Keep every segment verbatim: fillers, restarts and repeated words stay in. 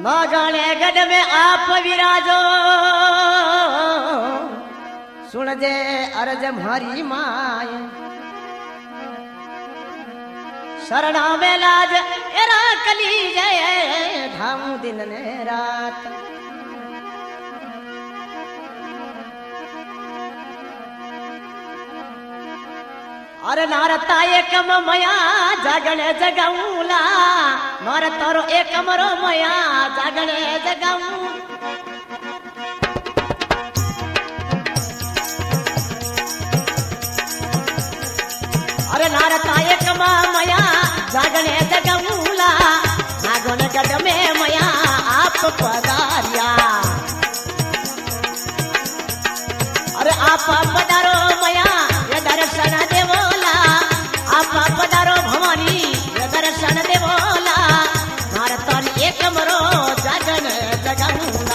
नागाने गढ़ में आप विराजो सुन जे अर्ज मारी माय शरणा में लाज एरा कली जय धाम दिन ने रात अरे नारता एकम मया जागणे जगाऊला नार तारो एकमरो मया जागणे जगाऊ अरे नारता एकम मया जागणे जगाऊला नागोन गढ़ में मया आप पधारिया अरे आप पधारो मया ये दर्शन देवोला आप पधारो भवानी ये दर्शन देवोला भारतन एक मरो जगन जगूला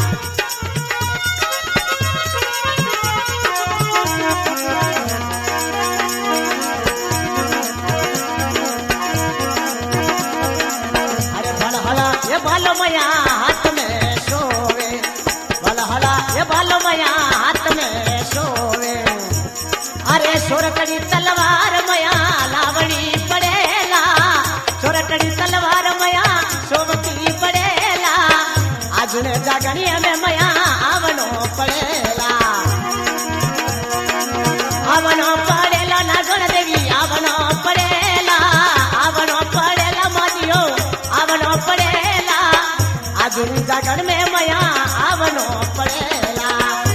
अरे भलहला ये बालो मया हाथ में सोवे भलहला ये बालो मया हाथ में सोवे अरे सोरकड़ी तलवार मया लावड़ी पड़ेला सोरकड़ी तलवार मया सोबती पड़ेला आजुन जागनी में मया आवनो पड़ेला आवनो पड़ेला नागण देवी आवनो पड़ेला आवनो पड़ेला मादियो आवनो पड़ेला आजुन जागन में मया आवनो पड़ेला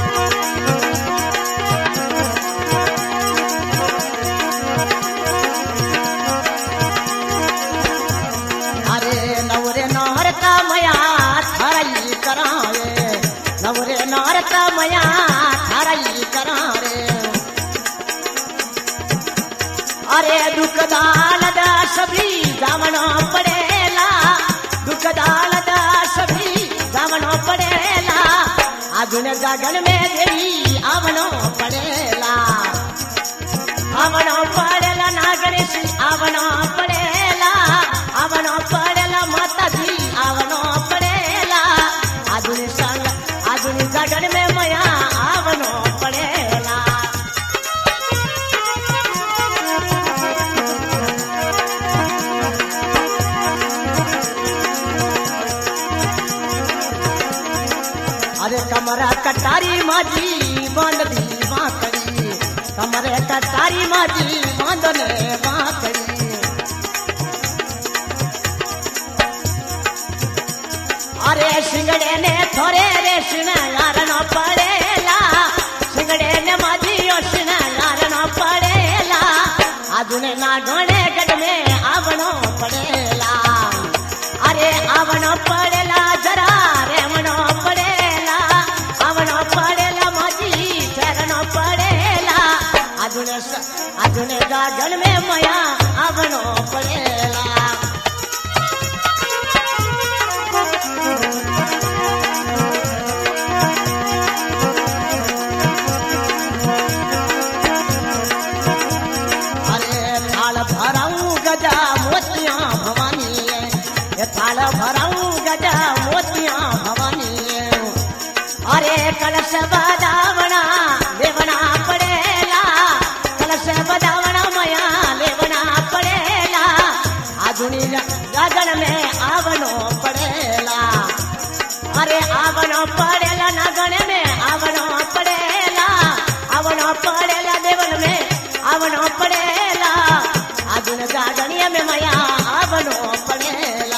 नवरे नारता मया थाराई करारे अरे दुख दाल दास भी जावनो पड़ेला दुख दाल दास भी जावनो पड़ेला आजुन जागन में देवी आवनो पड़ेला आवनो पड़ेला नागणेश आवनो पड़ेला आवनो पड़ेला माता जी आवनो पड़ेला आजुन संग आजुन जागन में मया आवनो पड़ेला अरे कमरा कटारी माजी बांधली बांकड़ी कमरे कटारी माजी बांधने बांकड़ी अरे सिंगड़े ने थोड़े रे श्रृंगार न पड़ेला सिंगड़े ने माजियो श्रृंगार न पड़ेला आजुने नागोने गढ़ में आवनो पड़ेला अरे आवनो पड़ेला जरा रेवनो पड़ेला आवनो पड़ेला माजी चरणो पड़ेला आजुने आजुने जागन में मया आवनो पड़ेला थाल भराऊ गजा मोतिया भवानी अरे कलश बदावना लेवना पड़ेला कलश बदावना मया लेवना पड़ेला आजुनी जागन में आवनो पड़ेला अरे आवनो पड़ेला नागन में आवनो पड़ेला आवनो पड़ेला देवन में आवनो पड़ेला आजुन जागनिया में मया आवनो पड़ेला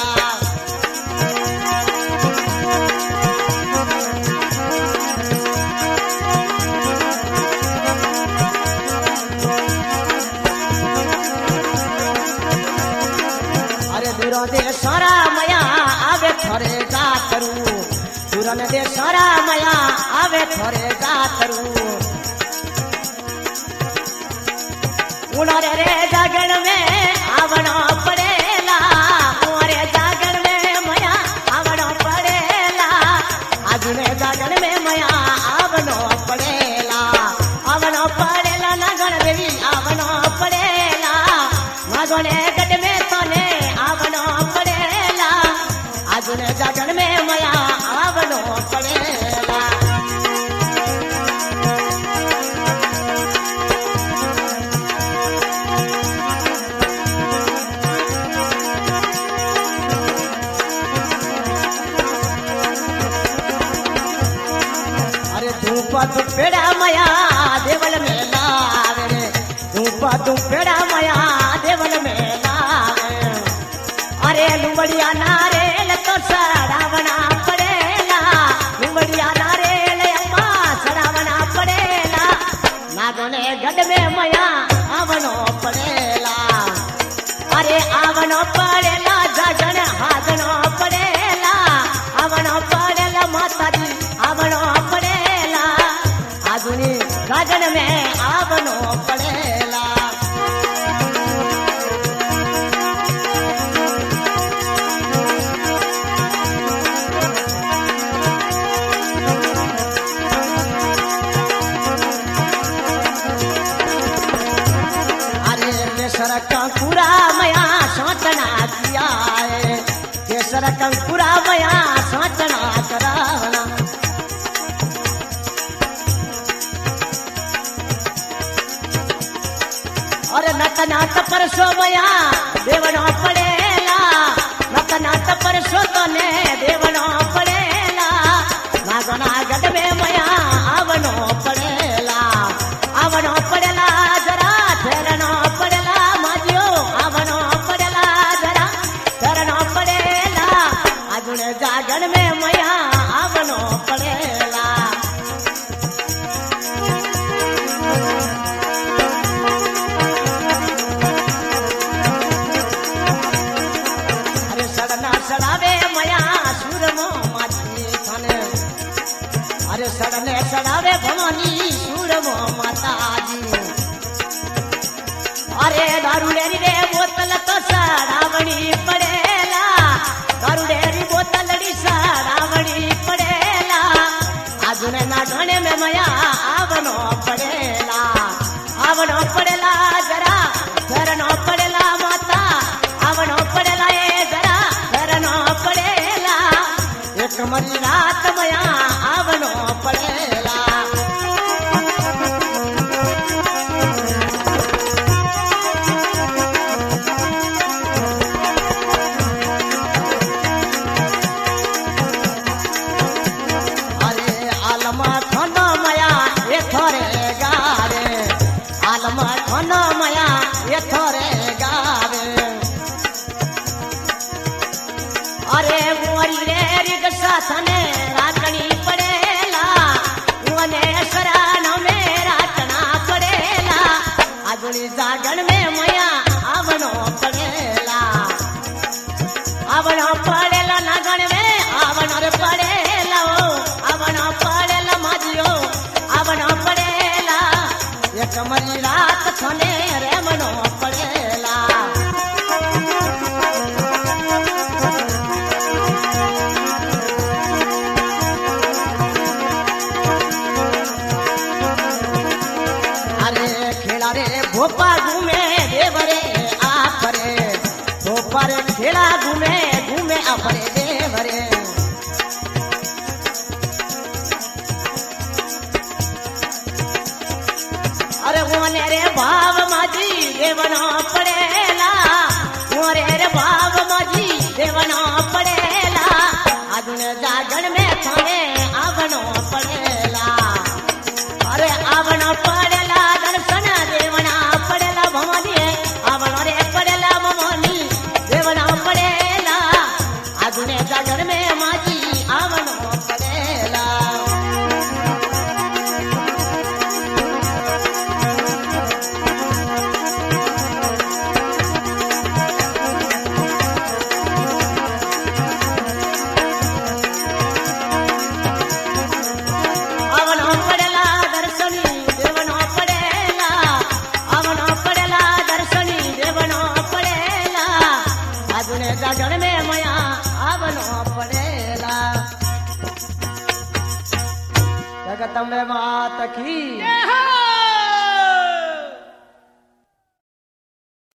दे सारा मया आवे थोरे जा करू दूरन दे सारा मया आवे थोरे जा करू उनारे रे जागन में आवनो पड़ेला उनारे जागन में मया आवनो पड़ेला आजुने जागन में मया आवनो पड़ेला आवनो पड़ेला नागण देवी आवनो पड़ेला नागणे गढ़ में तने आवनो पड़ेला आजुने जागन में जागणे गढ़ में मया आवनो पड़ेला अरे आवनो पड़ेला जागण हाजनो पड़ेला आवनो पड़ेला माता जी आवनो पड़ेला आधुनी जागण में आवनो पड़ेला कंकुरा मया सोचना किया है केसर कंकुरा मया सोचना कराना और नत नात परसो मया देवनो पड़ेला नत नात परसो तो ने देवनो पड़ेला नागना गढ़ में मया आवनो पड़ेला आवनो पड़ेला जरा ठहरनो पड़ेला जागण में मया आवनो पड़ेला अरे सड़ना सड़ावे मया सूरमो माची थाने अरे सड़ने सड़ावे भवानी सूरमो माता जी अरे दारूडेरी रे बोतल तो सड़ावनी पड़ेला दारूडेरी बोतलड़ी सड़ावनी पड़ेला आजुने ना ढोने में मया आवनो पड़ेला आवनो पड़ेला जरा धरनो पड़ेला माता आवनो पड़ेला ये जरा धरनो पड़ेला एक मरी रात मया आवनो पड़ेला मया ये थोरे गावे अरे मोरी रे रिक्शा थने रातनी पड़ेला वने शरण में रातना पड़ेला आजुनी जागण में मया आवनो पड़ेला आवनो पड़ेला नागण में आवनो रे पड़ेला ओ आवनो पड़ेला माजियो आवनो पड़ेला ये कमरी रात थने रे मनो पड़ेला अरे खेला रे भोपा घूमे देवरे आपरे भोपा रे खेला घूमे घूमे आपरे देवरे अरे मोने रे भाव माजी देवनो पड़ेला मोरे रे भाव माजी देवनो पड़ेला आजुने जागण में थाने आवनो पड़ेला अरे आवनो पड़ेला दर्शन देवना पड़ेला भवानी आवनो रे पड़ेला भवानी देवना पड़ेला आजुने जागण में माजी आवनो पड़ेला जागण में मया आवनो पड़ेला जगत में मात की